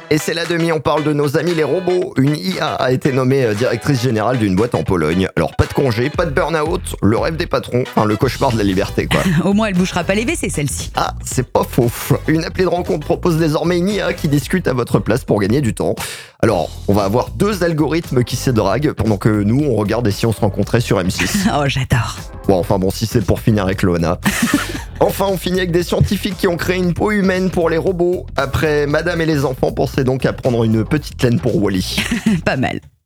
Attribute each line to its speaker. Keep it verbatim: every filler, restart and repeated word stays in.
Speaker 1: Et c'est la demi, on parle de nos amis les robots. Une I A a été nommée euh, directrice générale d'une boîte en Pologne. Alors pas de congé, pas de burn-out, le rêve des patrons, enfin le cauchemar de la liberté quoi.
Speaker 2: Au moins, elle bouchera pas les W C, celle-ci.
Speaker 1: Ah, c'est pas faux. Une appli de rencontre propose désormais une I A qui discute à votre place pour gagner du temps. Alors, on va avoir deux algorithmes qui se draguent pendant que nous, on regarde si on se rencontrait sur M six.
Speaker 2: Oh, j'adore.
Speaker 1: Bon, enfin bon, si c'est pour finir avec Loana. Enfin, on finit avec des scientifiques qui ont créé une peau humaine pour les robots. Après Madame et les enfants, pensez donc à prendre une petite laine pour Wall-E.
Speaker 2: Pas mal.